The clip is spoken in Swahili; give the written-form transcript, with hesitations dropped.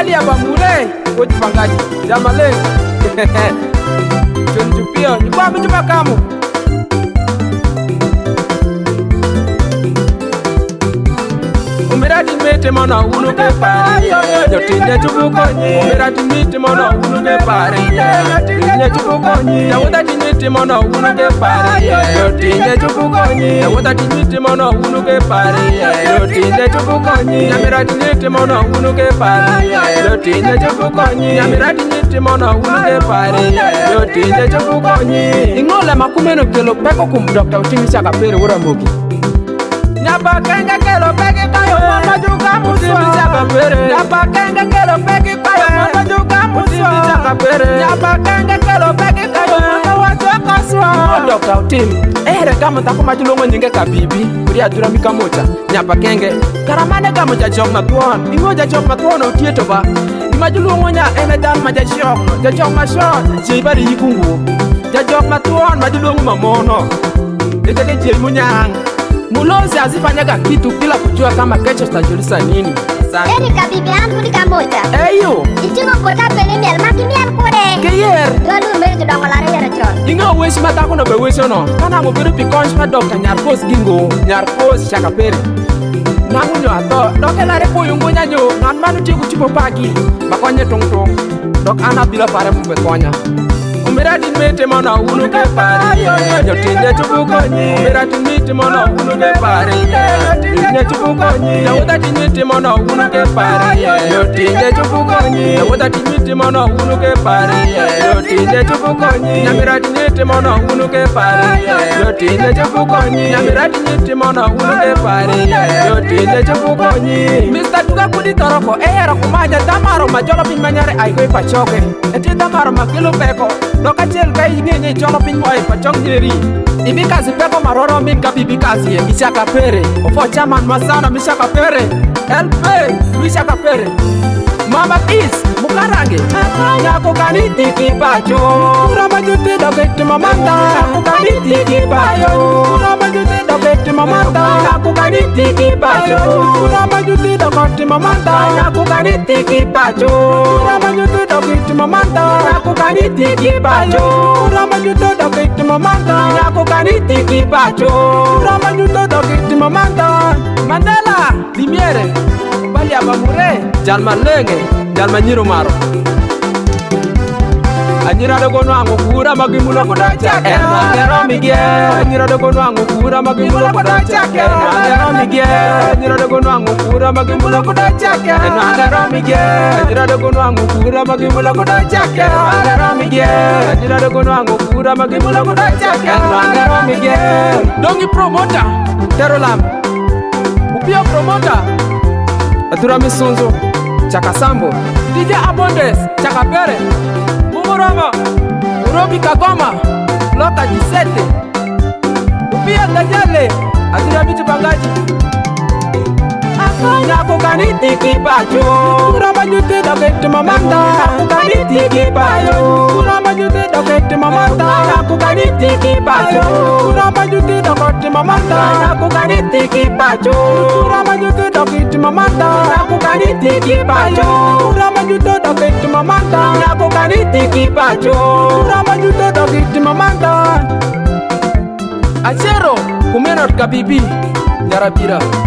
Bali ya bamure Koji pangaji Jamale Chon chupio Nyukwa mchupa kamu Umirati mete mana unu ke pari Jotinye chupu konyi Umirati mete mana unu ke pari Jotinye chupu konyi Yawutati mete mana unu ke pari Jotinye chupu konyi Yawutati mete mana unu ke pari Jotinye chupu konyi Yamirati mete mana unu ke pari Jotinye chupu konyi Yamirati mete mana unu ke pari Jotinye chupu konyi Ingole makumeno kelo peko kum Dr. Utingi Chaka Pere ura mogi Nyapa kenga kelo peke kayo mama juga muswa Chaka Pere Nyapa kenga kelo peke kayo mama juga muswa Chaka Pere Nyapa kenga kelo peke kayo mama wajoka swa Dr. Utingi Ere kama tako majulongo nyinge kabibi Kuri adura mika mocha Nyapa kenge Karamane kama jachok na tuon Ingo jachok na tuon utieto ba Majulongo nya ene dan majachok Jachok mashon Jibari yikungu Jachok na tuon majulongo mamono Nitake jimu nyang Mulozi azifanyaga kitu bila kujua kama kesho tutajulisa nini. Erika bibi yangu ni kamoja. Eyo. Ichungo kota pele miel makimian kore. Keyer. Lalu mbele kudongolare yara chon. Inga uweshi matako na beweshi no. Kana ngubiru pikonsh ma Dr. Nyarkos gingo. Nyarkos Chaka Pere. Nangunyo ato. Dok elare po yungo nyanyo. Nan manu tiku chupo pagi. Makonye tong tong. Dok ana bila pare mube konya. Umirati mete mana unu ke pari Jotinye chupu konyi Umirati mete mana unu ke pari Jotinye chupu konyi Yawutati mete mana unu ke pari Jotinye chupu konyi Yawutati mete mana unu ke pari Jotinye chupu konyi Yamirati mete mana unu ke pari Jotinye chupu konyi Yamirati mete mana unu ke pari Jotinye chupu konyi Mr. Tuga kudi toroko Ehera kumaja tamaro majolo pimanyare Aiko pachoke Eti tamaro makilu peko Doka chel kai ngenye cholo pin moe pachong nyeri Ibi kazi peko maroro min ka bibi kazi ye Chaka Pere Ofo chaman masana mi Chaka Pere LP mi Chaka Pere Mama Is Mukarange Nyako kani tiki pacho Urama jute doketi mamanta Nyako kani tiki pacho Urama jute doketi mamanta Nyako kani tiki pacho Urama jute doketi mamanta Nyako kani tiki pacho Urama jute doketi mamanta Nyako kani tiki pacho Urama jute doketi mamanta Nyako kani tiki pacho Urama jute doketi mamanta Mandela Limiere Bali ya bamure Jalma lenge Jalma nyiro maro Anyira dogo nwangu kura magimula kuda chake Nero mige Anyira dogo nwangu kura magimula kuda chake Nero mige Anyira dogo nwangu kura magimula kuda chake Nero mige Anyira dogo nwangu kura magimula kuda chake Nero mige Anyira dogo nwangu kura magimula kuda chake Nero mige Dongi promoter Terolam Upio promoter Atura Misunzo Chaka Sambo DJ Abondes Chaka Pere Mumurama Urobi Kagoma Loka 17 Upia Dajale Atura Bitu Bangaji Nyako kani tiki pacho Urama jute doketi mamanta Nyako kani tiki pacho Urama jute doketi mamanta Nyako kani tiki pacho Urama jute doketi mamanta Nyako kani tiki pacho Urama jute doketi mamanta Nyako kani tiki pacho Urama jute doketi mamanta Nyako kani tiki pacho Urama jute doketi mamanta Achero Kumenot kabibi Nyarabira